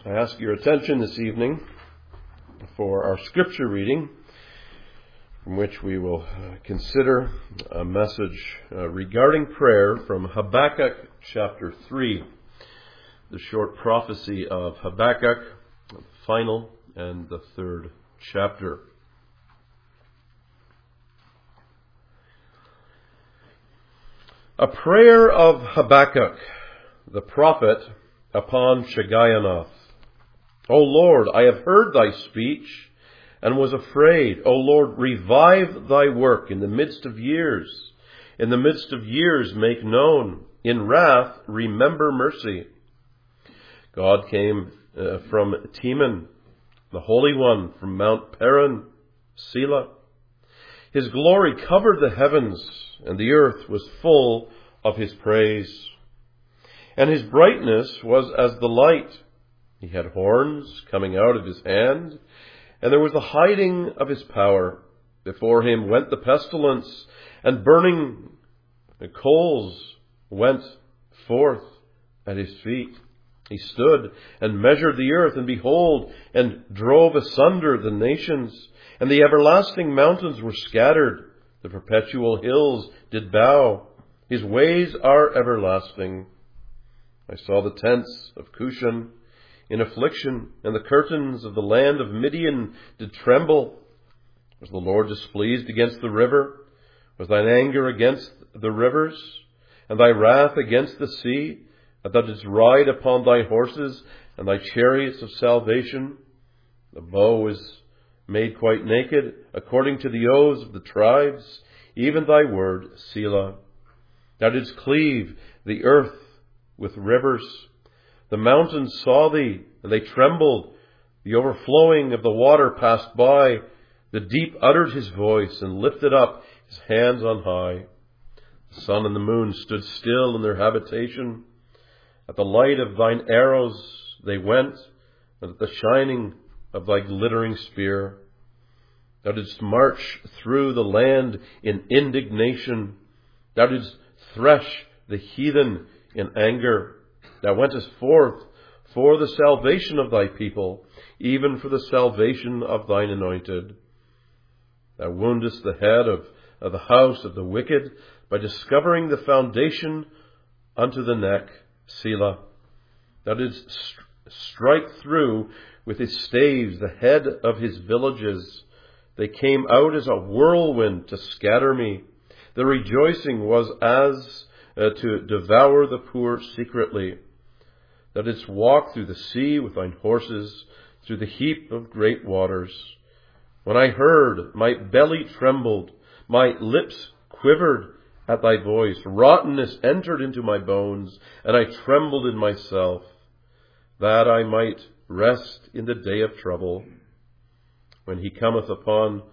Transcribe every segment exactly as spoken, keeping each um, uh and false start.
I ask your attention this evening for our scripture reading, from which we will consider a message uh, regarding prayer from Habakkuk chapter three, the short prophecy of Habakkuk, the final and the third chapter. A prayer of Habakkuk, the prophet, upon Shigionoth. O Lord, I have heard thy speech and was afraid. O Lord, revive thy work in the midst of years. In the midst of years make known. In wrath remember mercy. God came uh, from Teman, the Holy One from Mount Paran, Selah. His glory covered the heavens, and the earth was full of his praise. And his brightness was as the light. He had horns coming out of his hand, and there was the hiding of his power. Before him went the pestilence, and burning coals went forth at his feet. He stood and measured the earth, and behold, and drove asunder the nations. And the everlasting mountains were scattered. The perpetual hills did bow. His ways are everlasting. I saw the tents of Cushan in affliction, and the curtains of the land of Midian did tremble. Was the Lord displeased against the river? Was thine anger against the rivers, and thy wrath against the sea, that thou didst ride upon thy horses and thy chariots of salvation? The bow is made quite naked, according to the oaths of the tribes, even thy word, Selah. Thou didst cleave the earth with rivers. The mountains saw thee, and they trembled. The overflowing of the water passed by. The deep uttered his voice and lifted up his hands on high. The sun and the moon stood still in their habitation. At the light of thine arrows they went, and at the shining of thy glittering spear. Thou didst march through the land in indignation. Thou didst thresh the heathen in anger. Thou wentest forth for the salvation of thy people, even for the salvation of thine anointed. Thou woundest the head of, of the house of the wicked by discovering the foundation unto the neck, Selah. Thou didst st- strike through with his staves the head of his villages. They came out as a whirlwind to scatter me. The rejoicing was as uh, to devour the poor secretly. Thou didst walk through the sea with thine horses, through the heap of great waters. When I heard, my belly trembled, my lips quivered at thy voice. Rottenness entered into my bones, and I trembled in myself, that I might rest in the day of trouble. When he cometh upon,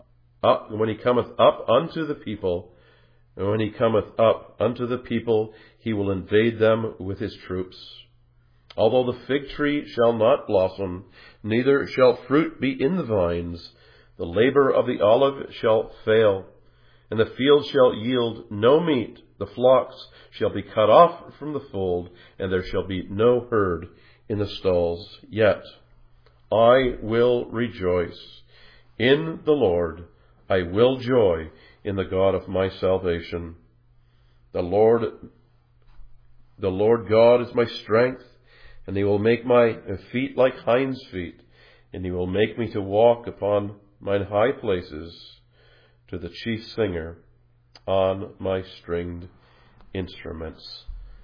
up, when he cometh up unto the people, and when he cometh up unto the people, he will invade them with his troops. Although the fig tree shall not blossom, neither shall fruit be in the vines, the labor of the olive shall fail, and the field shall yield no meat. The flocks shall be cut off from the fold, and there shall be no herd in the stalls. Yet I will rejoice in the Lord. I will joy in the God of my salvation. The Lord, the Lord God is my strength, and he will make my feet like hinds' feet, and he will make me to walk upon mine high places, to the chief singer on my stringed instruments.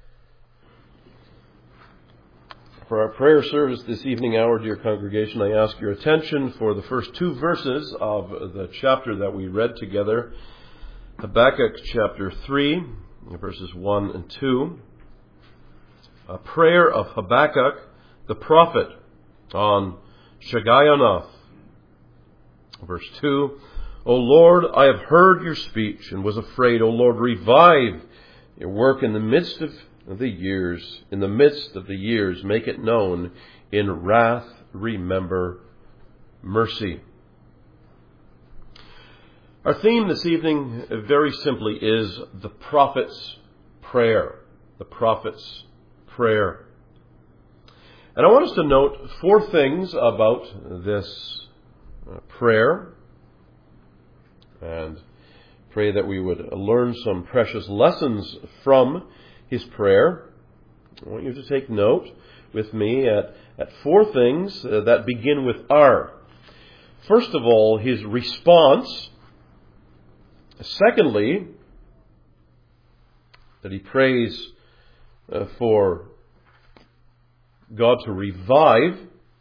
For our prayer service this evening hour, dear congregation, I ask your attention for the first two verses of the chapter that we read together, Habakkuk chapter three, verses one and two. A prayer of Habakkuk, the prophet, on Shigionoth. Verse two, O Lord, I have heard your speech and was afraid. O Lord, revive your work in the midst of the years. In the midst of the years, make it known. In wrath, remember mercy. Our theme this evening, very simply, is the prophet's prayer. The prophet's prayer. And I want us to note four things about this uh, prayer, and pray that we would learn some precious lessons from his prayer. I want you to take note with me at, at four things uh, that begin with R. First of all, his response. Secondly, that he prays uh, for God to revive.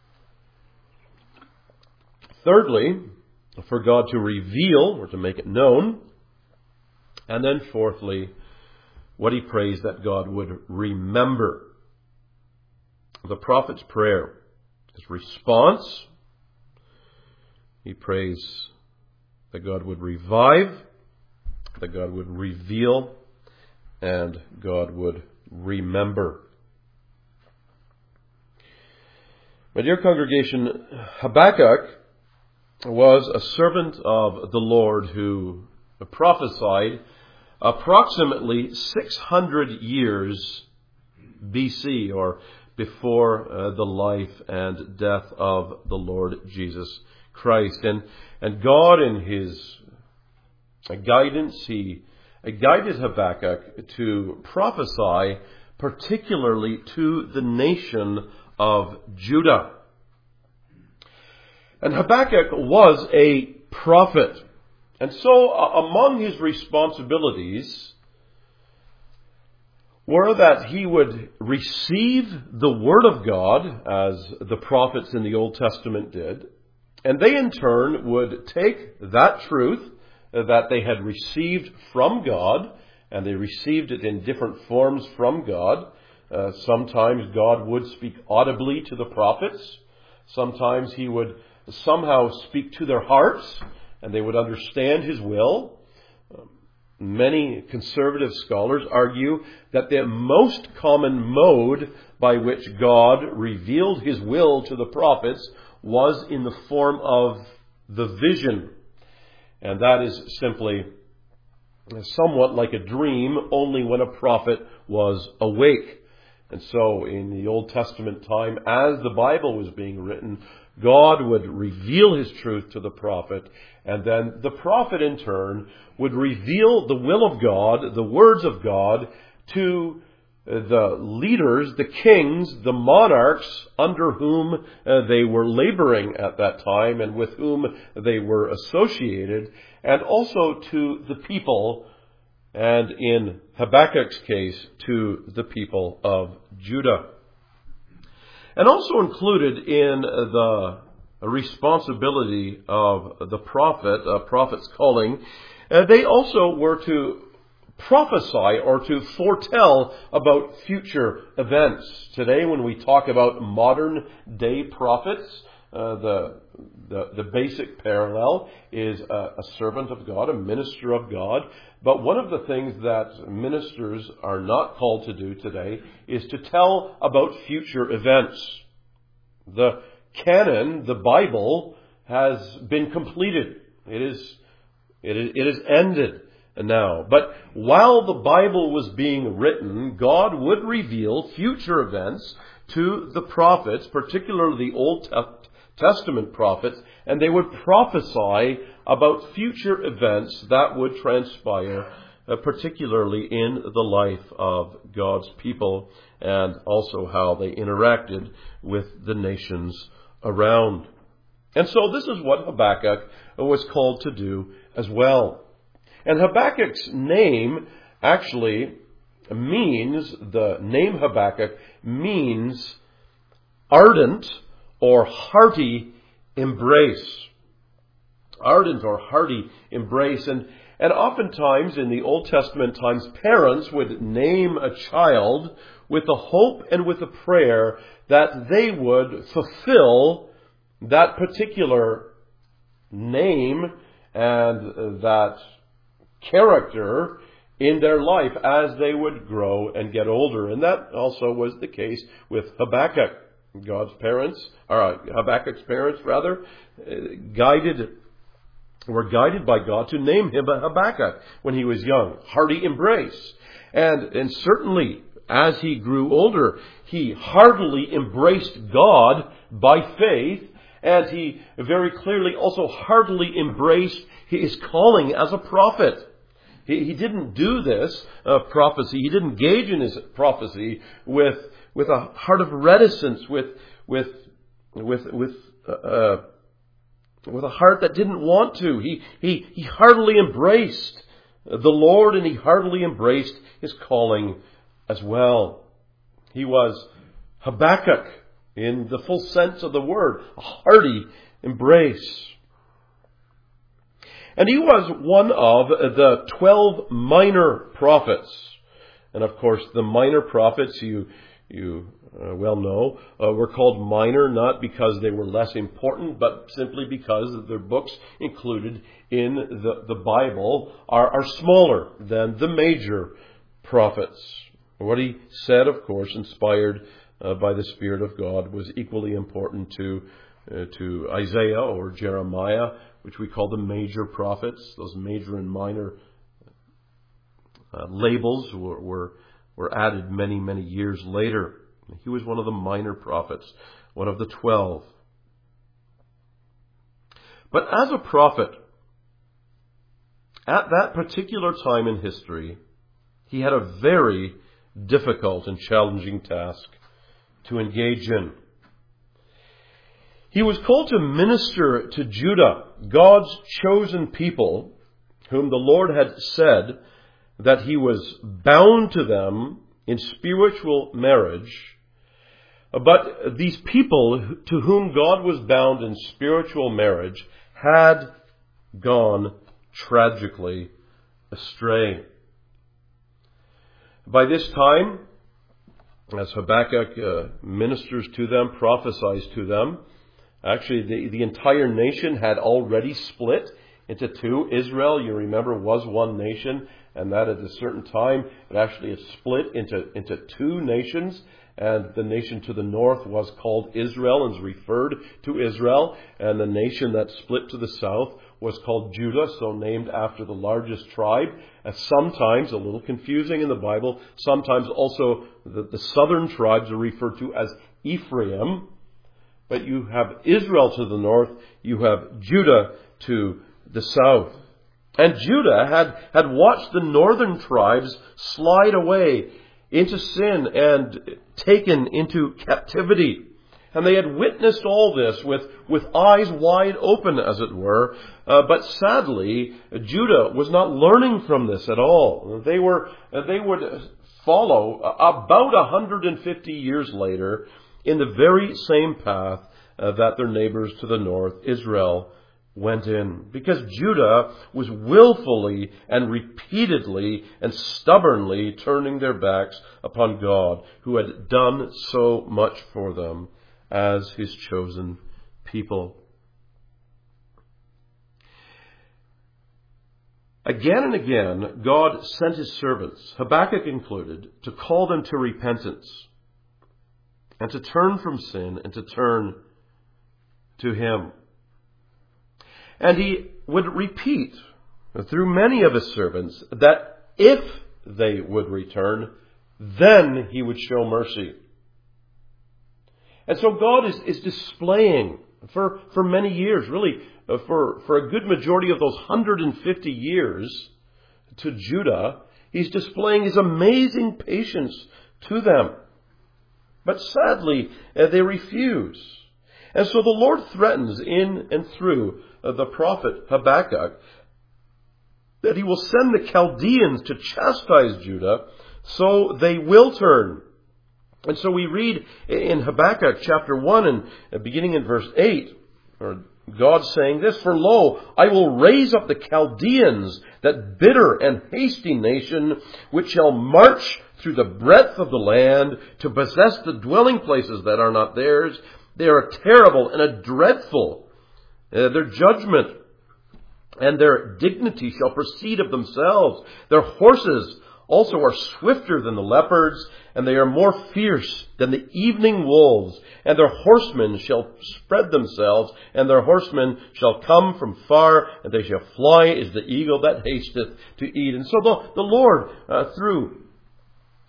Thirdly, for God to reveal or to make it known. And then fourthly, what he prays that God would remember. The prophet's prayer, his response, he prays that God would revive, that God would reveal, and God would remember. My dear congregation, Habakkuk was a servant of the Lord who prophesied approximately six hundred years B C, or before uh, the life and death of the Lord Jesus Christ. And, and God, in his guidance, he guided Habakkuk to prophesy particularly to the nation of Judah. And Habakkuk was a prophet. And so uh, among his responsibilities were that he would receive the Word of God, as the prophets in the Old Testament did, and they in turn would take that truth that they had received from God, and they received it in different forms from God. Uh, sometimes God would speak audibly to the prophets. Sometimes he would somehow speak to their hearts, and they would understand his will. Many conservative scholars argue that the most common mode by which God revealed his will to the prophets was in the form of the vision. And that is simply somewhat like a dream, only when a prophet was awake. And so in the Old Testament time, as the Bible was being written, God would reveal his truth to the prophet, and then the prophet in turn would reveal the will of God, the words of God, to the leaders, the kings, the monarchs under whom uh, they were laboring at that time and with whom they were associated, and also to the people, and in Habakkuk's case, to the people of Judah. And also included in the responsibility of the prophet, a prophet's calling, uh, they also were to prophesy or to foretell about future events. Today, when we talk about modern day prophets, uh, the, the the basic parallel is a, a servant of God, a minister of God. But one of the things that ministers are not called to do today is to tell about future events. The canon, the Bible, has been completed. It is, it is, it is ended now. But while the Bible was being written, God would reveal future events to the prophets, particularly the Old Testament prophets, and they would prophesy about future events that would transpire, uh, particularly in the life of God's people, and also how they interacted with the nations around. And so this is what Habakkuk was called to do as well. And Habakkuk's name actually means, the name Habakkuk means ardent or hearty embrace. Ardent or hearty embrace. And, and oftentimes in the Old Testament times, parents would name a child with the hope and with the prayer that they would fulfill that particular name and that character in their life as they would grow and get older. And that also was the case with Habakkuk. God's parents, or Habakkuk's parents rather, guided, were guided by God to name him Habakkuk when he was young. Hearty embrace. And, and certainly as he grew older, he heartily embraced God by faith, and he very clearly also heartily embraced his calling as a prophet. He, he didn't do this uh, prophecy, he didn't engage in his prophecy with with a heart of reticence, with with with with uh, with a heart that didn't want to. He he he heartily embraced the Lord, and he heartily embraced his calling as well. He was Habakkuk in the full sense of the word, a hearty embrace. And he was one of the twelve minor prophets. And of course, the minor prophets, you you uh, well know, uh, were called minor not because they were less important, but simply because their books included in the, the Bible are, are smaller than the major prophets. What he said, of course, inspired uh, by the Spirit of God, was equally important to uh, to Isaiah or Jeremiah, which we call the major prophets. Those major and minor uh, labels were, were were added many, many years later. He was one of the minor prophets, one of the twelve. But as a prophet, at that particular time in history, he had a very difficult and challenging task to engage in. He was called to minister to Judah, God's chosen people, whom the Lord had said that he was bound to them in spiritual marriage. But these people to whom God was bound in spiritual marriage had gone tragically astray. By this time, as Habakkuk uh, ministers to them, prophesies to them, actually the, the entire nation had already split into two. Israel, you remember, was one nation, and that at a certain time it actually is split into, into two nations. And the nation to the north was called Israel and is referred to Israel. And the nation that split to the south was called Judah, so named after the largest tribe. And sometimes, a little confusing in the Bible, sometimes also the, the southern tribes are referred to as Ephraim. But you have Israel to the north, you have Judah to the south. And Judah had, had watched the northern tribes slide away into sin and taken into captivity. And they had witnessed all this with, with eyes wide open, as it were. Uh, but sadly, Judah was not learning from this at all. They were, they would follow about one hundred fifty years later in the very same path uh, that their neighbors to the north, Israel, went in, because Judah was willfully and repeatedly and stubbornly turning their backs upon God, who had done so much for them as his chosen people. Again and again, God sent his servants, Habakkuk included, to call them to repentance and to turn from sin and to turn to him. And he would repeat through many of his servants that if they would return, then he would show mercy. And so God is, is displaying for, for many years, really uh, for, for a good majority of those one hundred fifty years to Judah, he's displaying his amazing patience to them. But sadly, uh, they refuse. And so the Lord threatens in and through uh, the prophet Habakkuk that he will send the Chaldeans to chastise Judah so they will turn. And so we read in Habakkuk chapter one and uh, beginning in verse eight, or God saying this, "For lo, I will raise up the Chaldeans, that bitter and hasty nation, which shall march through the breadth of the land to possess the dwelling places that are not theirs. They are terrible and a dreadful. Uh, their judgment and their dignity shall proceed of themselves. Their horses also are swifter than the leopards, and they are more fierce than the evening wolves. And their horsemen shall spread themselves, and their horsemen shall come from far, and they shall fly as the eagle that hasteth to eat." And so the, the Lord, uh, through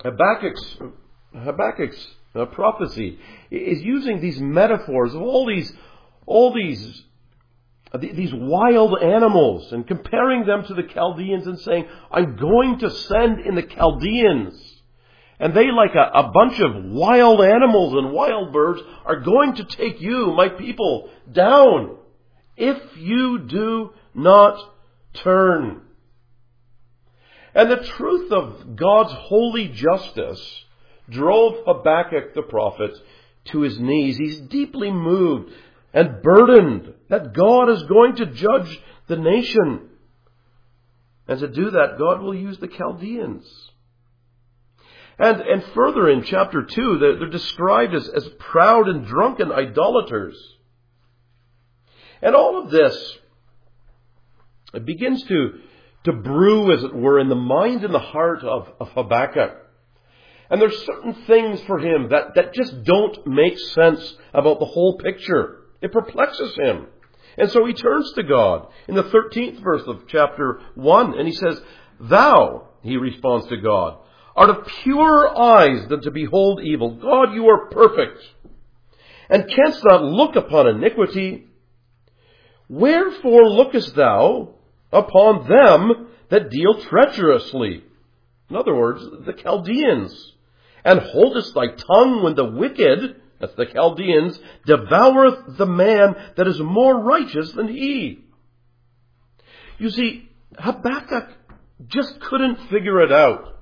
Habakkuk's, Habakkuk's uh, prophecy is using these metaphors of all these, all these, uh, these wild animals and comparing them to the Chaldeans and saying, I'm going to send in the Chaldeans. And they, like a, a bunch of wild animals and wild birds, are going to take you, my people, down if you do not turn. And the truth of God's holy justice drove Habakkuk the prophet to his knees. He's deeply moved and burdened that God is going to judge the nation. And to do that, God will use the Chaldeans. And, and further in chapter two, they're, they're described as, as proud and drunken idolaters. And all of this, it begins to, to brew, as it were, in the mind and the heart of, of Habakkuk. And there's certain things for him that, that just don't make sense about the whole picture. It perplexes him. And so he turns to God in the thirteenth verse of chapter one, and he says, Thou, he responds to God, art of purer eyes than to behold evil. God, you are perfect, and canst not look upon iniquity. Wherefore lookest thou upon them that deal treacherously? In other words, the Chaldeans. And holdest thy tongue when the wicked, that's the Chaldeans, devoureth the man that is more righteous than he. You see, Habakkuk just couldn't figure it out.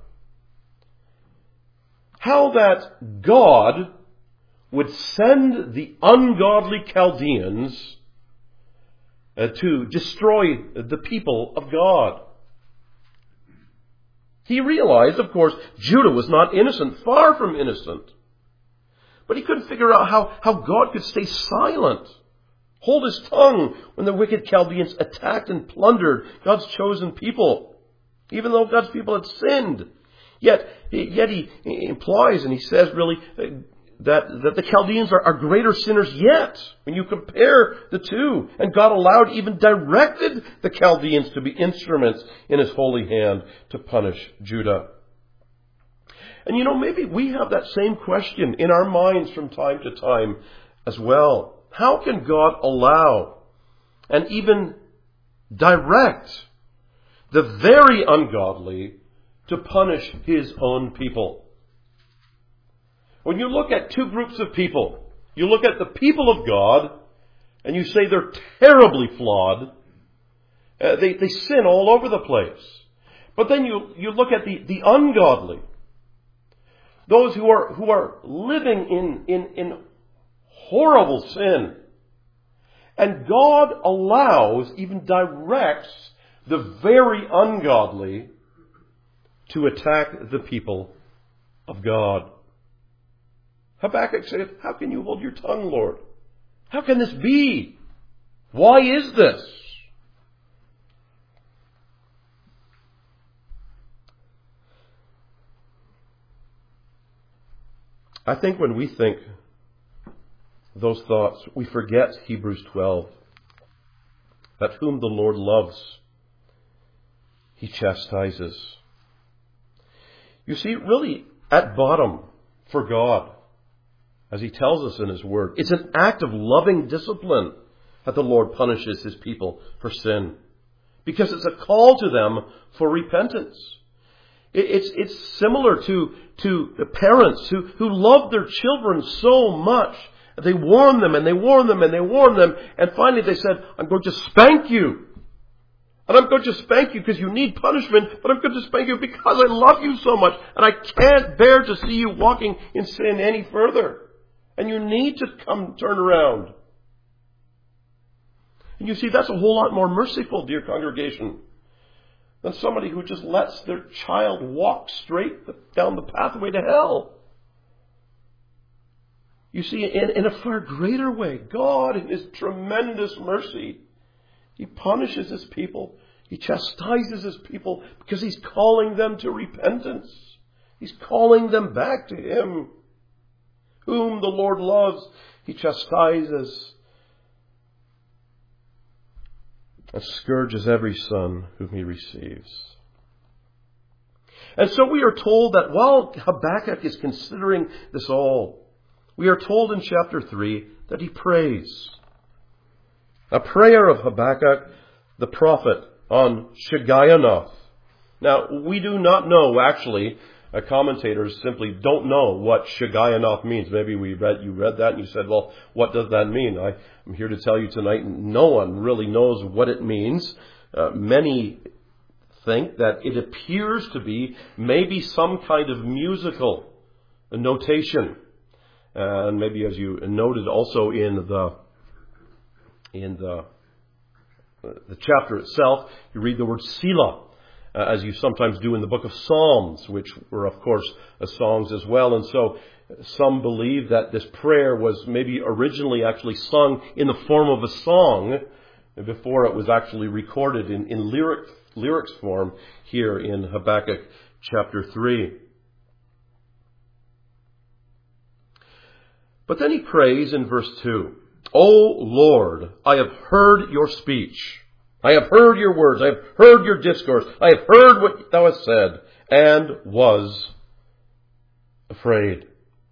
How that God would send the ungodly Chaldeans uh, to destroy the people of God. He realized, of course, Judah was not innocent, far from innocent. But he couldn't figure out how, how God could stay silent, hold his tongue when the wicked Chaldeans attacked and plundered God's chosen people, even though God's people had sinned. Yet, yet he implies and he says really that, that the Chaldeans are, are greater sinners yet when you compare the two. And God allowed, even directed the Chaldeans to be instruments in his holy hand to punish Judah. And you know, maybe we have that same question in our minds from time to time as well. How can God allow and even direct the very ungodly to punish his own people? When you look at two groups of people, you look at the people of God, and you say they're terribly flawed. Uh, they, they sin all over the place. But then you, you look at the, the ungodly, those who are, who are living in, in, in horrible sin. And God allows, even directs, the very ungodly to attack the people of God. Habakkuk said, how can you hold your tongue, Lord? How can this be? Why is this? I think when we think those thoughts, we forget Hebrews twelve. That whom the Lord loves, he chastises. You see, really, at bottom, for God, as he tells us in his word, it's an act of loving discipline that the Lord punishes his people for sin. Because it's a call to them for repentance. It's, it's similar to, to the parents who, who love their children so much. They warn them and they warn them and they warn them. And finally they said, I'm going to spank you. And I'm going to spank you because you need punishment, but I'm going to spank you because I love you so much. And I can't bear to see you walking in sin any further. And you need to come turn around. And you see, that's a whole lot more merciful, dear congregation, than somebody who just lets their child walk straight down the pathway to hell. You see, in, in a far greater way, God, in his tremendous mercy, he punishes his people. He chastises his people because he's calling them to repentance. He's calling them back to him. Whom the Lord loves, he chastises and scourges every son whom he receives. And so we are told that while Habakkuk is considering this all, we are told in chapter three that he prays. A prayer of Habakkuk, the prophet, on Shigionoth. Now, we do not know, actually, uh, commentators simply don't know what Shigionoth means. Maybe we read, you read that and you said, well, what does that mean? I, I'm here to tell you tonight, no one really knows what it means. Uh, many think that it appears to be maybe some kind of musical notation. And maybe as you noted also in the in the the chapter itself, you read the word Selah, uh, as you sometimes do in the book of Psalms, which were, of course, uh, songs as well. And so some believe that this prayer was maybe originally actually sung in the form of a song before it was actually recorded in, in lyric, lyrics form here in Habakkuk chapter three. But then he prays in verse two, O Lord, I have heard your speech. I have heard your words. I have heard your discourse. I have heard what thou hast said, and was afraid.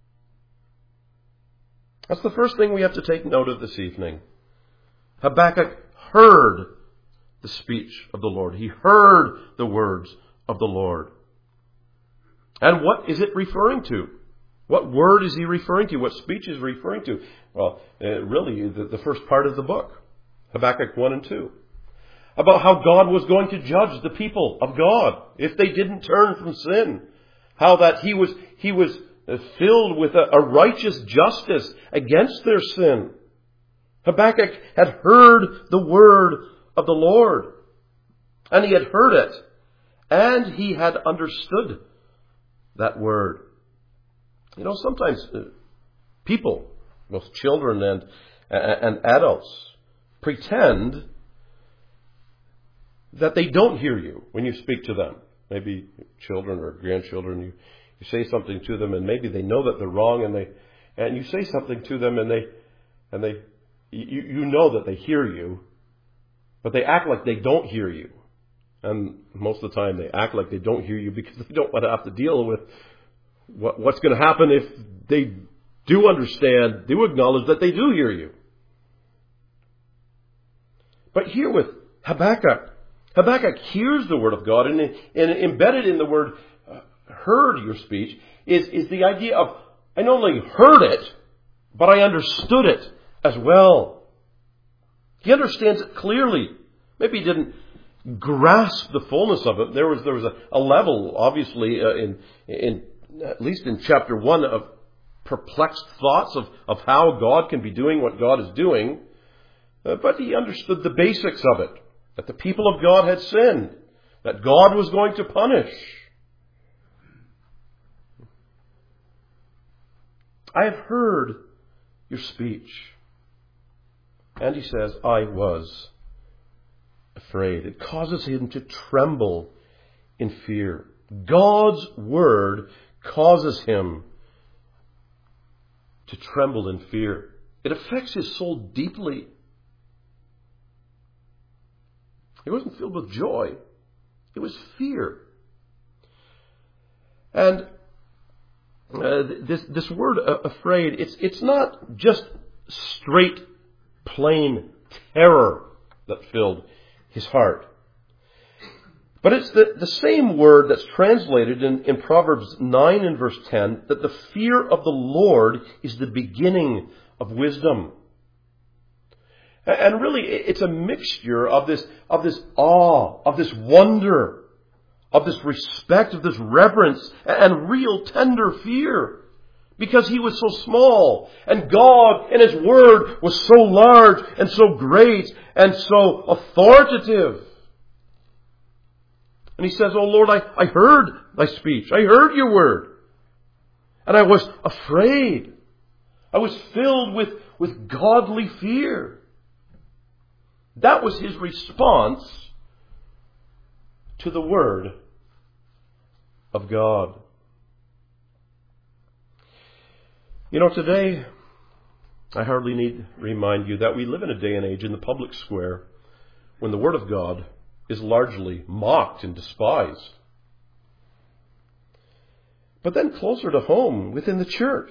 That's the first thing we have to take note of this evening. Habakkuk heard the speech of the Lord. He heard the words of the Lord. And what is it referring to? What word is he referring to? What speech is he referring to? Well, uh, really, the, the first part of the book, Habakkuk one and two, about how God was going to judge the people of God if they didn't turn from sin. How that he was he was filled with a, a righteous justice against their sin. Habakkuk had heard the word of the Lord, and he had heard it, and he had understood that word. You know, sometimes people, both children and and adults, pretend that they don't hear you when you speak to them. Maybe children or grandchildren, you, you say something to them, and maybe they know that they're wrong, and they and you say something to them, and they and they you, you know that they hear you, but they act like they don't hear you. And most of the time, they act like they don't hear you because they don't want to have to deal with what, what's going to happen if they do understand, do acknowledge that they do hear you. But here with Habakkuk, Habakkuk hears the word of God, and, and embedded in the word uh, heard your speech is, is the idea of, I not only heard it, but I understood it as well. He understands it clearly. Maybe he didn't grasp the fullness of it. There was there was a, a level, obviously, uh, in in at least in chapter one, of perplexed thoughts of, of how God can be doing what God is doing. Uh, but he understood the basics of it. That the people of God had sinned. That God was going to punish. I have heard your speech. And he says, I was afraid. It causes him to tremble in fear. God's word causes him to tremble in fear. It affects his soul deeply. He wasn't filled with joy. It was fear. And uh, this this word uh, afraid, it's it's not just straight, plain terror that filled his heart. But it's the, the same word that's translated in, in Proverbs nine and verse ten, that the fear of the Lord is the beginning of wisdom. And really, it's a mixture of this, of this awe, of this wonder, of this respect, of this reverence, and real tender fear. Because he was so small, and God and his word was so large, and so great, and so authoritative. And he says, Oh Lord, I, I heard thy speech. I heard your word. And I was afraid. I was filled with, with godly fear. That was his response to the word of God. You know, today, I hardly need to remind you that we live in a day and age in the public square when the word of God is largely mocked and despised. but then closer to home, within the church.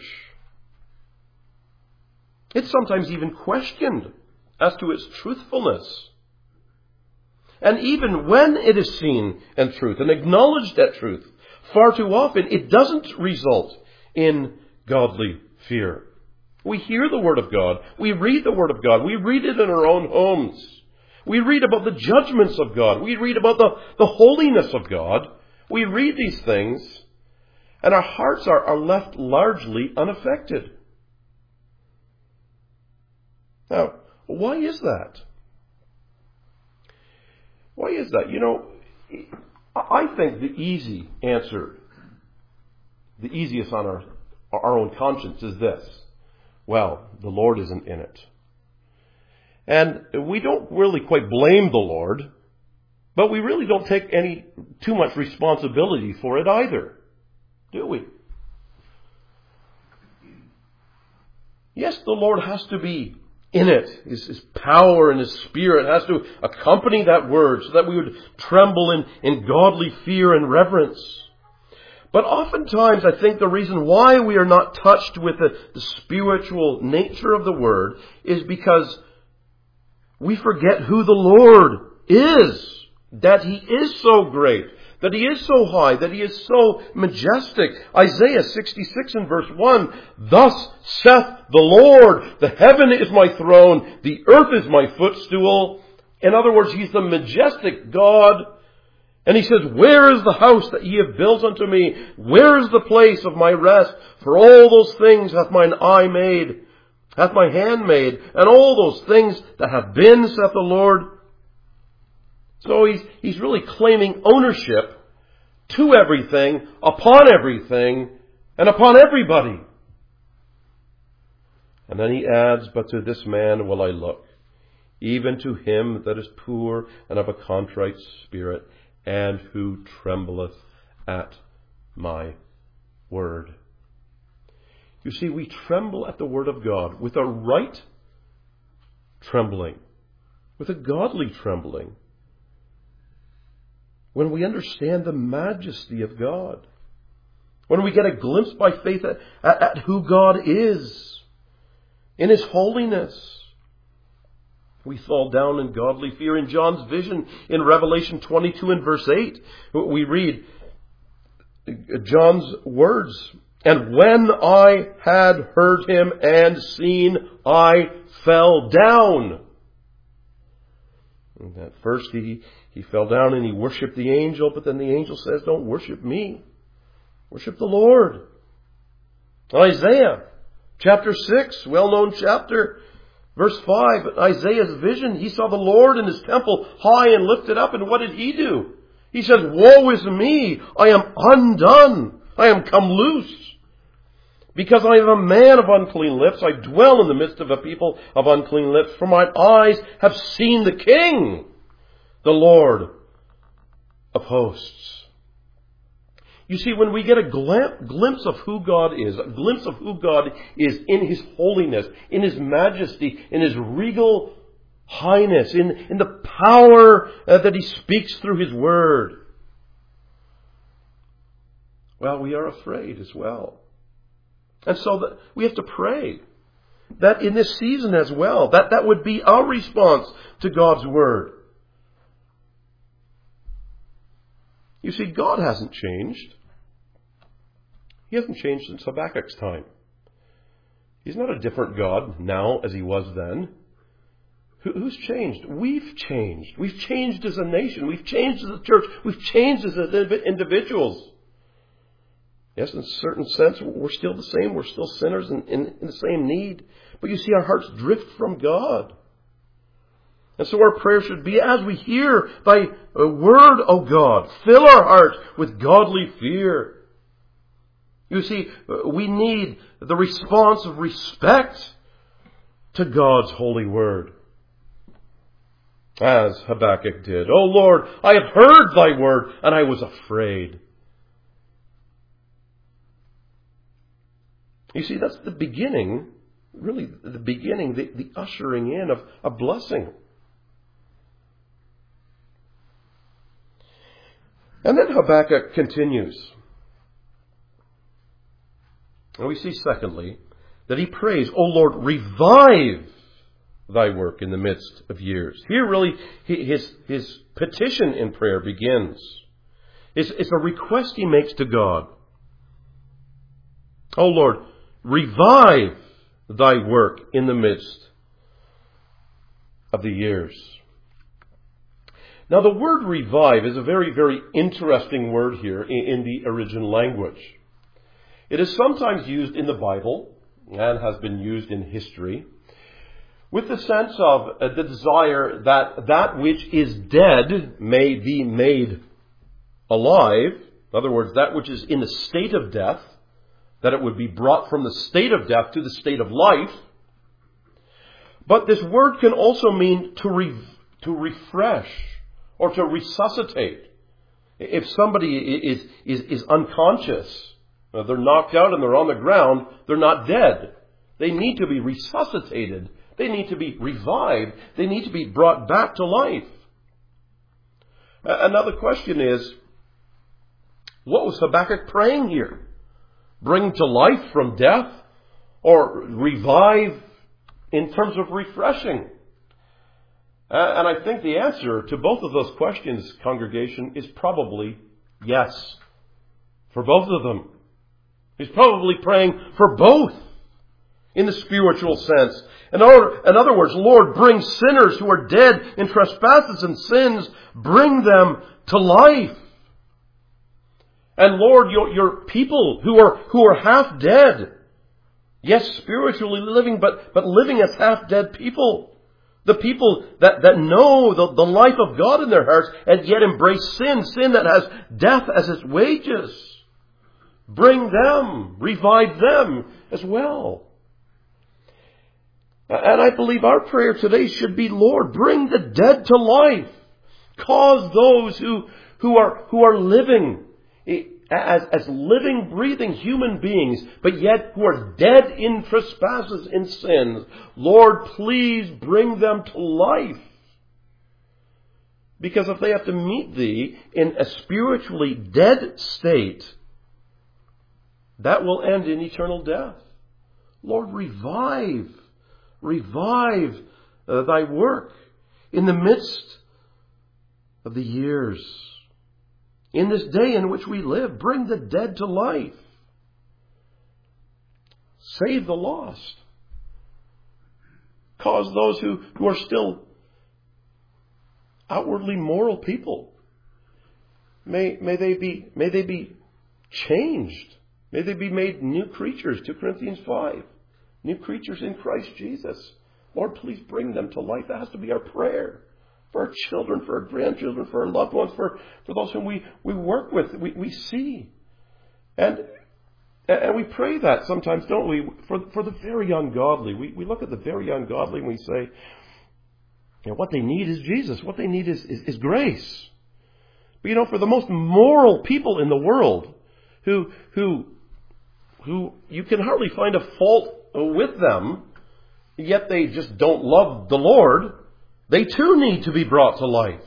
It's sometimes even questioned as to its truthfulness. And even when it is seen in truth and acknowledged at truth, far too often it doesn't result in godly fear. We hear the Word of God. We read the Word of God. We read it in our own homes. We read about the judgments of God. We read about the, the holiness of God. We read these things, and our hearts are, are left largely unaffected. Now, why is that? Why is that? You know, I think the easy answer, the easiest on our, our own conscience is this. Well, the Lord isn't in it. And we don't really quite blame the Lord, but we really don't take any too much responsibility for it either, do we? Yes, the Lord has to be in it. His, his power and His Spirit has to accompany that word so that we would tremble in, in godly fear and reverence. But oftentimes I think the reason why we are not touched with the, the spiritual nature of the word is because we forget who the Lord is. That He is so great. That He is so high. That He is so majestic. Isaiah sixty-six and verse one. Thus saith the Lord, the heaven is my throne, the earth is my footstool. In other words, He's the majestic God. And He says, where is the house that ye have built unto me? Where is the place of my rest? For all those things hath mine eye made, hath my hand made, and all those things that have been, saith the Lord. So he's, he's really claiming ownership to everything, upon everything, and upon everybody. And then he adds, but to this man will I look, even to him that is poor and of a contrite spirit, and who trembleth at my word. You see, we tremble at the word of God with a right trembling, with a godly trembling, when we understand the majesty of God, when we get a glimpse by faith at, at, at who God is, in His holiness, we fall down in godly fear. In John's vision in Revelation twenty-two and verse eight, we read John's words, and when I had heard Him and seen, I fell down. And at first he, he fell down and he worshipped the angel, but then the angel says, don't worship me. Worship the Lord. Isaiah chapter six, well-known chapter, verse five, Isaiah's vision, he saw the Lord in His temple high and lifted up, and what did he do? He says, woe is me, I am undone, I am come loose. Because I am a man of unclean lips, I dwell in the midst of a people of unclean lips, for mine eyes have seen the King, the Lord of hosts. You see, when we get a glimpse of who God is, a glimpse of who God is in His holiness, in His majesty, in His regal highness, in, in the power uh, that He speaks through His word, well, we are afraid as well. And so that we have to pray that in this season as well, that that would be our response to God's word. You see, God hasn't changed. He hasn't changed since Habakkuk's time. He's not a different God now as He was then. Who's changed? We've changed. We've changed as a nation. We've changed as a church. We've changed as individuals. Yes, in a certain sense, we're still the same. We're still sinners in, in, in the same need. But you see, our hearts drift from God. And so our prayer should be, as we hear Thy word, O God, fill our hearts with godly fear. You see, we need the response of respect to God's holy word. As Habakkuk did. O Lord, I have heard Thy word, and I was afraid. You see, that's the beginning, really the beginning, the, the ushering in of a blessing. And then Habakkuk continues. And we see, secondly, that he prays, O Lord, revive thy work in the midst of years. Here really his, his petition in prayer begins. It's, it's a request he makes to God. O Lord, revive thy work in the midst of the years. Now the word revive is a very, very interesting word here in the original language. It is sometimes used in the Bible and has been used in history with the sense of uh, the desire that that which is dead may be made alive. In other words, that which is in the state of death, that it would be brought from the state of death to the state of life. But this word can also mean to re- to refresh or to resuscitate. If somebody is, is, is unconscious, they're knocked out and they're on the ground, they're not dead. They need to be resuscitated. They need to be revived. They need to be brought back to life. Another question is, what was Habakkuk praying here? Bring to life from death, or revive in terms of refreshing? And I think the answer to both of those questions, congregation, is probably yes. For both of them. He's probably praying for both in the spiritual sense. In other, in other words, Lord, bring sinners who are dead in trespasses and sins, bring them to life. And Lord, your, your people who are, who are half dead, yes, spiritually living, but, but living as half dead people. The people that, that know the, the life of God in their hearts and yet embrace sin, sin that has death as its wages. Bring them, revive them as well. And I believe our prayer today should be, Lord, bring the dead to life. Cause those who, who are, who are living as, as living, breathing human beings, but yet who are dead in trespasses and sins. Lord, please bring them to life. Because if they have to meet thee in a spiritually dead state, that will end in eternal death. Lord, revive, revive uh, thy work in the midst of the years. In this day in which we live, bring the dead to life. Save the lost. Cause those who, who are still outwardly moral people, may, may they be, may they be changed. May they be made new creatures, Second Corinthians five. New creatures in Christ Jesus. Lord, please bring them to life. That has to be our prayer. For our children, for our grandchildren, for our loved ones, for, for those whom we, we work with, we, we see. And and we pray that sometimes, don't we? For, for the very ungodly. We, we look at the very ungodly and we say, you know, what they need is Jesus. What they need is, is, is grace. But you know, for the most moral people in the world, who who who you can hardly find a fault with them, yet they just don't love the Lord, they too need to be brought to life.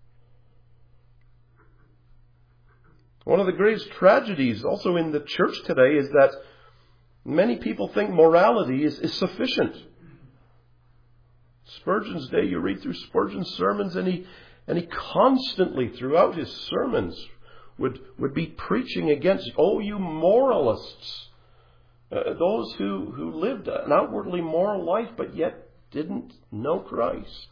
One of the greatest tragedies also in the church today is that many people think morality is, is sufficient. Spurgeon's day, you read through Spurgeon's sermons, and he and he constantly throughout his sermons would, would be preaching against, oh, you moralists, uh, those who, who lived an outwardly moral life but yet didn't know Christ.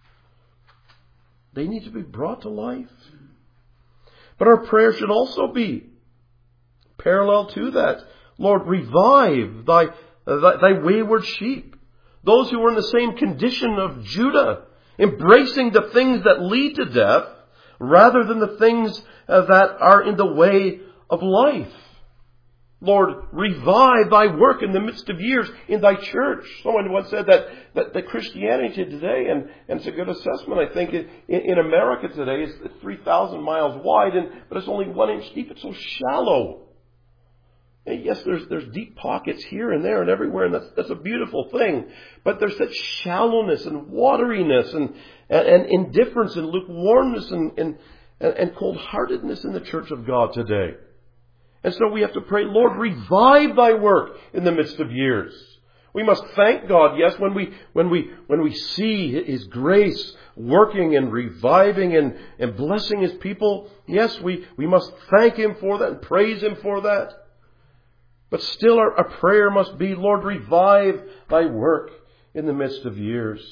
They need to be brought to life. But our prayer should also be parallel to that. Lord, revive thy, thy, thy wayward sheep. Those who are in the same condition of Judah, embracing the things that lead to death rather than the things uh, that are in the way of life. Lord, revive thy work in the midst of years in thy church. Someone once said that, that, that Christianity today, and, and it's a good assessment, I think, in, in America today is three thousand miles wide, and but it's only one inch deep. It's so shallow. And yes, there's there's deep pockets here and there and everywhere, and that's, that's a beautiful thing. But there's such shallowness and wateriness and, and, and indifference and lukewarmness and, and, and cold-heartedness in the church of God today. And so we have to pray, Lord, revive thy work in the midst of years. We must thank God, yes, when we when we when we see His grace working and reviving and, and blessing His people. Yes, we, we must thank Him for that and praise Him for that. But still our, our prayer must be, Lord, revive thy work in the midst of years.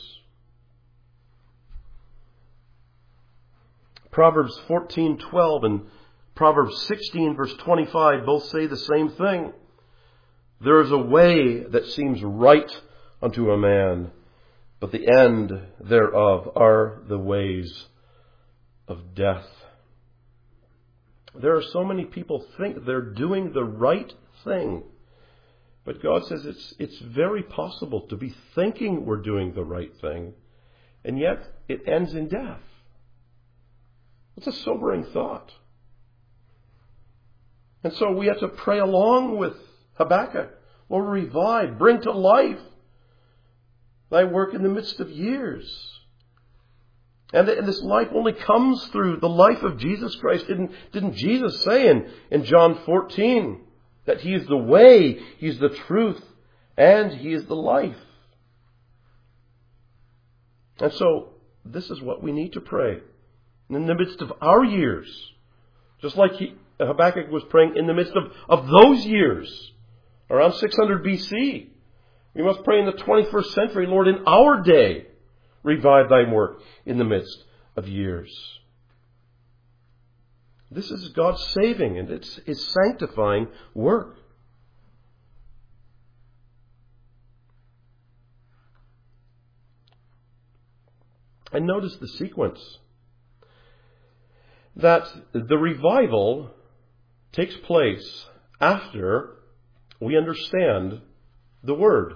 Proverbs fourteen twelve and Proverbs sixteen verse twenty-five both say the same thing. There is a way that seems right unto a man, but the end thereof are the ways of death. There are so many people think they're doing the right thing. But God says it's it's very possible to be thinking we're doing the right thing, and yet it ends in death. It's a sobering thought. And so we have to pray along with Habakkuk. Lord, revive, bring to life thy work in the midst of years. And this life only comes through the life of Jesus Christ. Didn't, didn't Jesus say in, in John fourteen that He is the way, He is the truth, and He is the life? And so this is what we need to pray. In the midst of our years, just like he, Habakkuk was praying in the midst of, of those years, around six hundred B C. We must pray in the twenty-first century, Lord, in our day, revive thy work in the midst of years. This is God's saving and it's His sanctifying work. And notice the sequence. That the revival takes place after we understand the Word.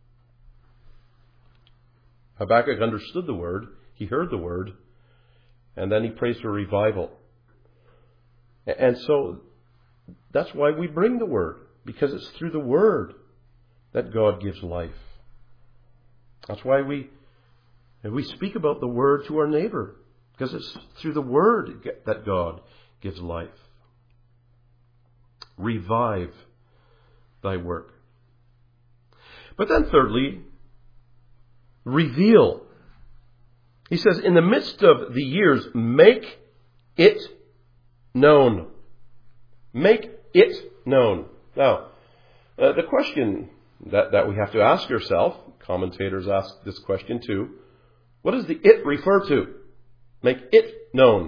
Habakkuk understood the Word, he heard the Word, and then he prays for revival. And so that's why we bring the Word, because it's through the Word that God gives life. That's why we, we speak about the Word to our neighbor, because it's through the Word that God gives life. Revive thy work. But then thirdly, reveal. He says, in the midst of the years, make it known. Make it known. Now, uh, the question that, that we have to ask ourselves, commentators ask this question too, what does the it refer to? Make it known.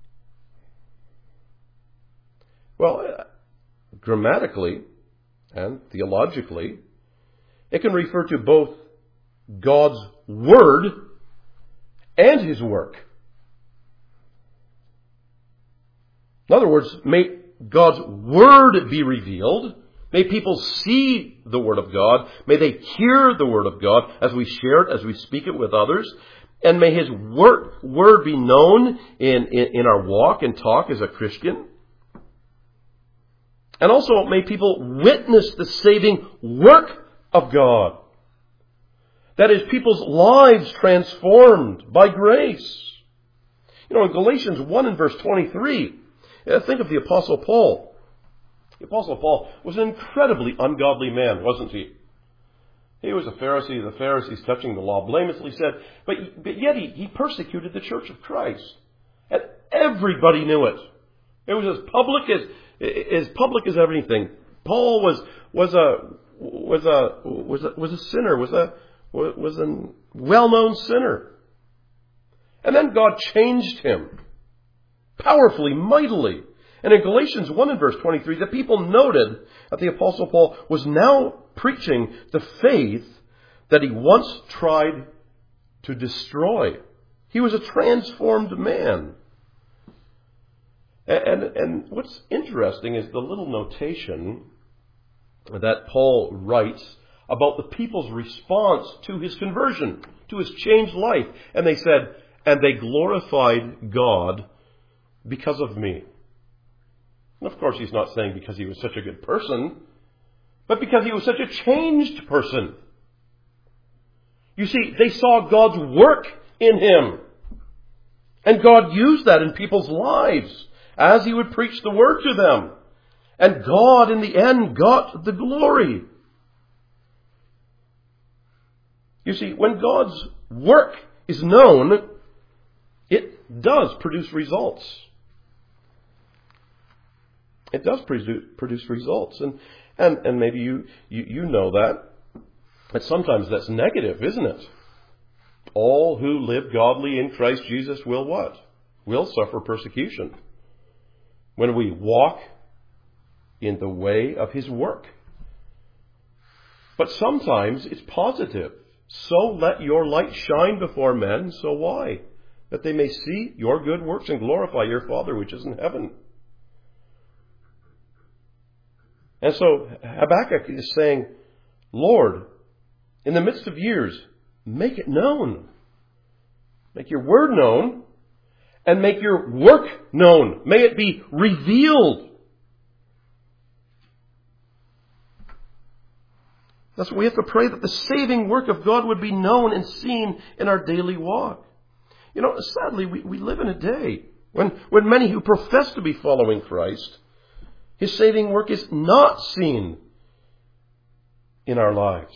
Well, uh, grammatically and theologically, it can refer to both God's Word and His work. In other words, may God's Word be revealed. May people see the Word of God. May they hear the Word of God as we share it, as we speak it with others. And may His word, word be known in, in, in our walk and talk as a Christian. And also may people witness the saving work of God. That is, people's lives transformed by grace. You know, in Galatians one and verse twenty-three, think of the Apostle Paul. The Apostle Paul was an incredibly ungodly man, wasn't he? He was a Pharisee of the Pharisees, touching the law blamelessly, said, but, but yet he, he persecuted the church of Christ. And everybody knew it. It was as public as, as public as everything. Paul was, was a, was a, was a, was a sinner, was a, was a well-known sinner. And then God changed him powerfully, mightily. And in Galatians one and verse twenty-three, the people noted that the Apostle Paul was now preaching the faith that he once tried to destroy. He was a transformed man. And, and, and what's interesting is the little notation that Paul writes about the people's response to his conversion, to his changed life. And they said, and they glorified God because of me. And of course, he's not saying because he was such a good person, but because he was such a changed person. You see, they saw God's work in him. And God used that in people's lives as he would preach the word to them. And God in the end got the glory. You see, when God's work is known, it does produce results. It does produce, produce results. And, and, and maybe you, you, you know that. But sometimes that's negative, isn't it? All who live godly in Christ Jesus will what? Will suffer persecution. When we walk in the way of His work. But sometimes it's positive. So let your light shine before men. So why? That they may see your good works and glorify your Father which is in heaven. And so Habakkuk is saying, Lord, in the midst of years, make it known. Make your word known and make your work known. May it be revealed. That's why we have to pray that the saving work of God would be known and seen in our daily walk. You know, sadly, we, we live in a day when, when many who profess to be following Christ, His saving work is not seen in our lives.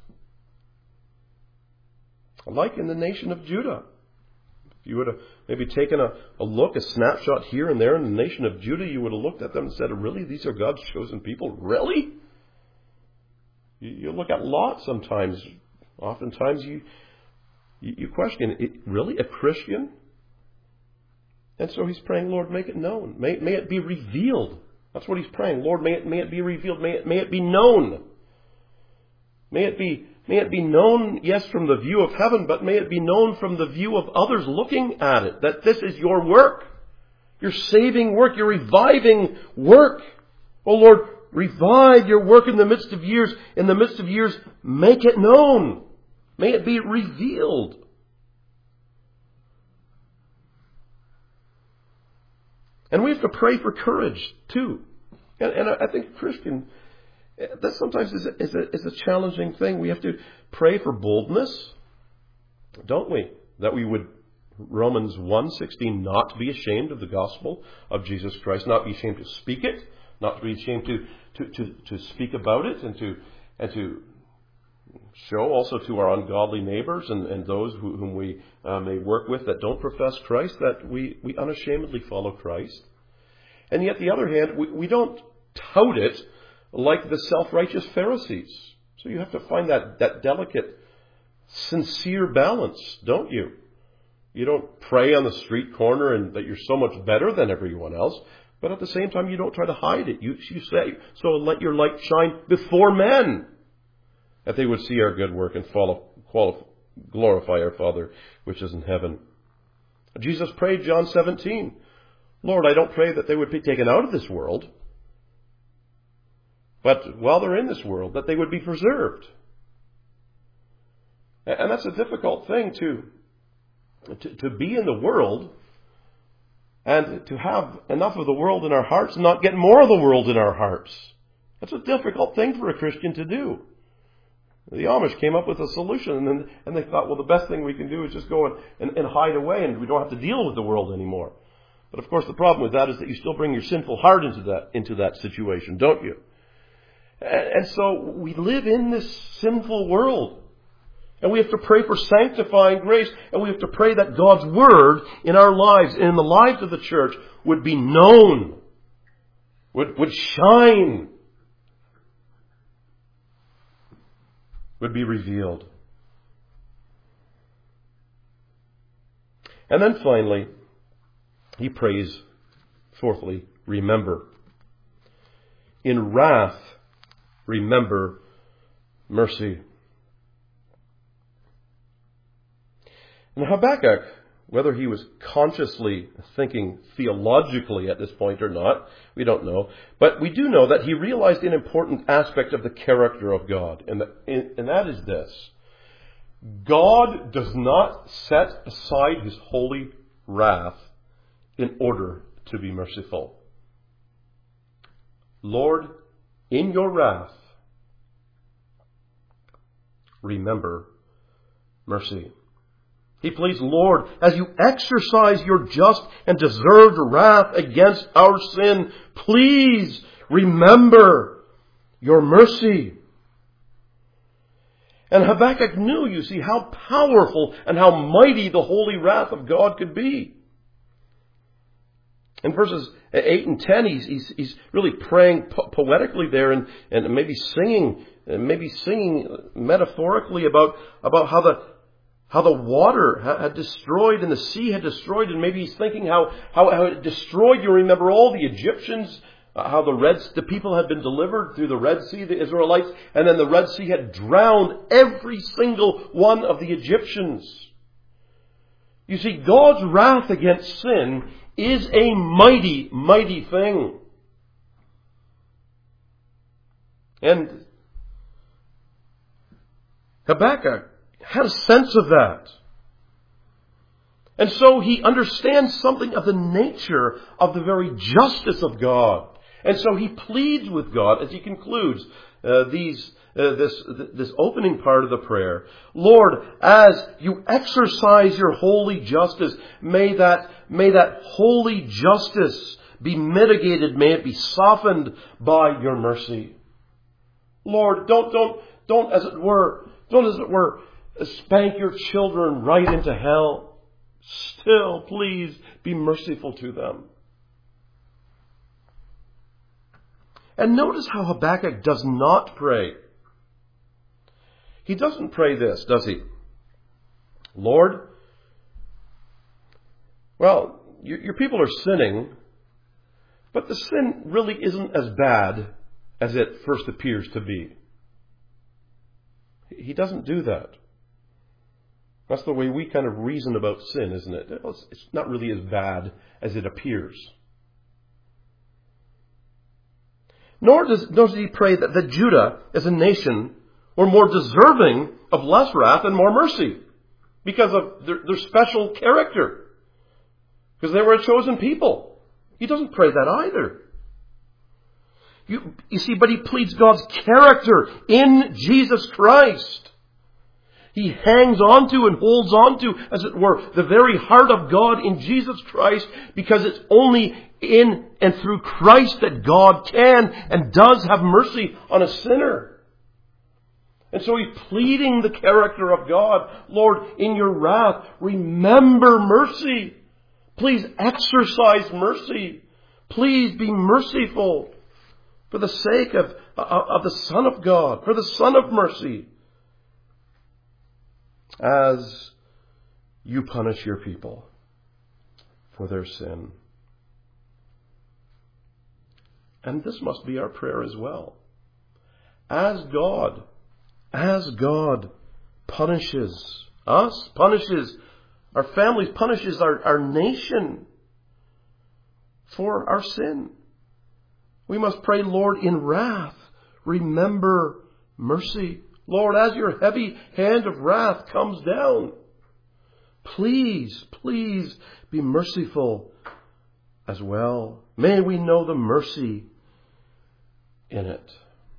Like in the nation of Judah. If you would have maybe taken a, a look, a snapshot here and there in the nation of Judah, you would have looked at them and said, really? These are God's chosen people? Really? You, you look at Lot sometimes. Oftentimes you, you, you question, it, really? A Christian? And so he's praying, Lord, make it known. May, may it be revealed. That's what he's praying. Lord, may it, may it be revealed. May it, may it be known. May it be May it be known, yes, from the view of heaven, but may it be known from the view of others looking at it, that this is your work, your saving work, your reviving work. Oh Lord, revive your work in the midst of years. In the midst of years, make it known. May it be revealed. And we have to pray for courage, too. And, and I think Christian... that sometimes is a, is, a, is a challenging thing. We have to pray for boldness, don't we? That we would, Romans one sixteen, not be ashamed of the gospel of Jesus Christ, not be ashamed to speak it, not be ashamed to, to, to, to speak about it, and to and to show also to our ungodly neighbors and, and those who, whom we uh, may work with that don't profess Christ, that we, we unashamedly follow Christ. And yet, the other hand, we, we don't tout it like the self-righteous Pharisees. So you have to find that, that delicate, sincere balance, don't you? You don't pray on the street corner and that you're so much better than everyone else, but at the same time you don't try to hide it. You, you say, so let your light shine before men, that they would see our good work and follow, qualify, glorify our Father which is in heaven. Jesus prayed, John seventeen, Lord, I don't pray that they would be taken out of this world, but while they're in this world, that they would be preserved. And that's a difficult thing to, to, to be in the world and to have enough of the world in our hearts and not get more of the world in our hearts. That's a difficult thing for a Christian to do. The Amish came up with a solution, and, then, and they thought, well, the best thing we can do is just go and, and, and hide away, and we don't have to deal with the world anymore. But of course, the problem with that is that you still bring your sinful heart into that, into that situation, don't you? And so we live in this sinful world. And we have to pray for sanctifying grace. And we have to pray that God's Word in our lives and in the lives of the church would be known. Would, would shine. Would be revealed. And then finally, he prays, fourthly, remember. In wrath, remember mercy. And Habakkuk, whether he was consciously thinking theologically at this point or not, we don't know. But we do know that he realized an important aspect of the character of God. And, the, and that is this. God does not set aside His holy wrath in order to be merciful. Lord, in your wrath, remember mercy. He pleads, Lord, as you exercise your just and deserved wrath against our sin, please remember your mercy. And Habakkuk knew, you see, how powerful and how mighty the holy wrath of God could be. In verses eight and ten, he's, he's, he's really praying po- poetically there and, and maybe singing, maybe singing metaphorically about, about how the, how the water had destroyed and the sea had destroyed. And maybe he's thinking how, how, how it destroyed. You remember all the Egyptians, uh, how the Red, the people had been delivered through the Red Sea, the Israelites, and then the Red Sea had drowned every single one of the Egyptians. You see, God's wrath against sin is a mighty, mighty thing. And Habakkuk had a sense of that. And so he understands something of the nature of the very justice of God. And so he pleads with God as he concludes uh, these uh, this this opening part of the prayer. Lord, as you exercise your holy justice, may that may that holy justice be mitigated, may it be softened by your mercy. Lord, don't don't don't as it were, don't as it were spank your children right into hell. Still, please be merciful to them. And notice how Habakkuk does not pray. He doesn't pray this, does he? Lord, well, your, your people are sinning, but the sin really isn't as bad as it first appears to be. He doesn't do that. That's the way we kind of reason about sin, isn't it? It's not really as bad as it appears. Nor does, nor does he pray that, that Judah as a nation were more deserving of less wrath and more mercy because of their, their special character. Because they were a chosen people. He doesn't pray that either. You, you see, but he pleads God's character in Jesus Christ. He hangs on to and holds on to, as it were, the very heart of God in Jesus Christ, because it's only in and through Christ that God can and does have mercy on a sinner. And so he's pleading the character of God. Lord, in your wrath, remember mercy. Please exercise mercy. Please be merciful for the sake of, of the Son of God, for the Son of mercy, as you punish your people for their sin. And this must be our prayer as well. As God, as God punishes us, punishes our families, punishes our, our nation for our sin, we must pray, Lord, in wrath, remember mercy. Lord, as your heavy hand of wrath comes down, please, please be merciful as well. May we know the mercy in it.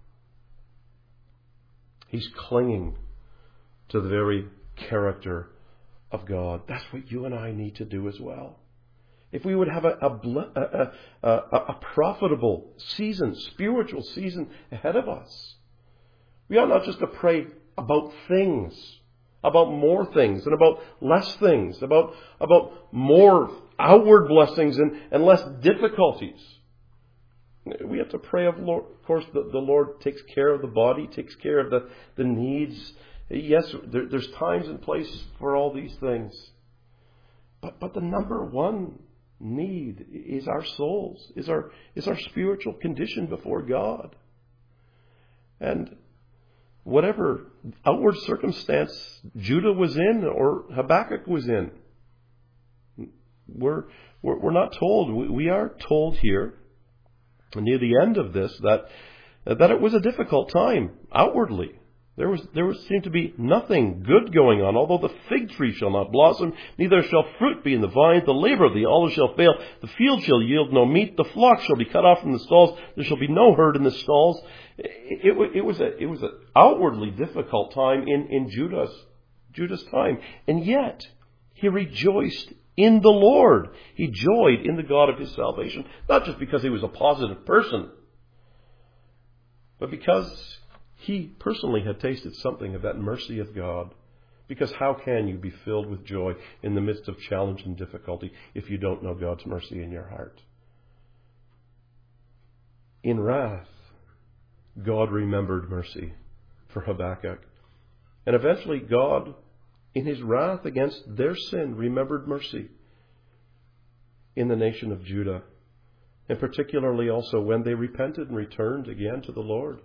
He's clinging to the very character of God. That's what you and I need to do as well. If we would have a, a, a, a, a profitable season, spiritual season ahead of us, we ought not just to pray about things, about more things and about less things, about, about more outward blessings and, and less difficulties. We have to pray of Lord. Of course, the, the Lord takes care of the body, takes care of the, the needs. Yes, there, there's times and places for all these things. But, but the number one need is our souls, is our, is our spiritual condition before God. And whatever outward circumstance Judah was in or Habakkuk was in, we're, we're, we're not told. We, we are told here, near the end of this, that that it was a difficult time outwardly. There was there was, seemed to be nothing good going on. Although the fig tree shall not blossom, neither shall fruit be in the vine. The labor of the olive shall fail. The field shall yield no meat. The flock shall be cut off from the stalls. There shall be no herd in the stalls. It, it, it was a it was an outwardly difficult time in in Judah's Judah's time, and yet he rejoiced in the Lord. He joyed in the God of his salvation, not just because he was a positive person, but because he personally had tasted something of that mercy of God. Because how can you be filled with joy in the midst of challenge and difficulty if you don't know God's mercy in your heart? In wrath, God remembered mercy for Habakkuk. And eventually God, in his wrath against their sin, remembered mercy in the nation of Judah. And particularly also when they repented and returned again to the Lord.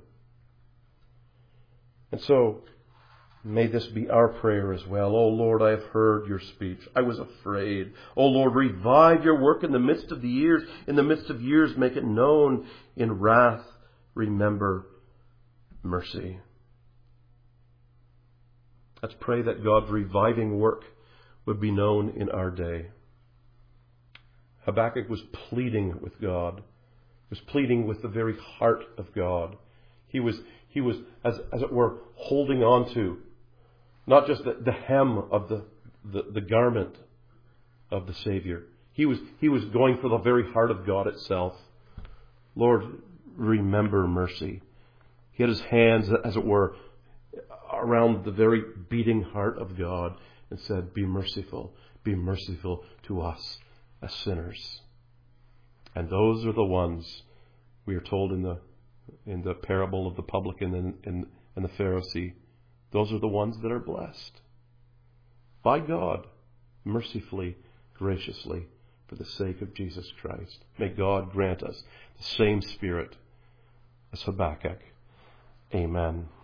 And so, may this be our prayer as well. Oh Lord, I have heard your speech. I was afraid. Oh Lord, revive your work in the midst of the years. In the midst of years, make it known. In wrath, remember mercy. Let's pray that God's reviving work would be known in our day. Habakkuk was pleading with God. He was pleading with the very heart of God. He was, he was as, as it were, holding on to not just the, the hem of the, the, the garment of the Savior. He was, he was going for the very heart of God itself. Lord, remember mercy. He had his hands, as it were, around the very beating heart of God and said, be merciful, be merciful to us as sinners. And those are the ones we are told in the in the parable of the publican and, and, and the Pharisee. Those are the ones that are blessed by God, mercifully, graciously, for the sake of Jesus Christ. May God grant us the same spirit as Habakkuk. Amen.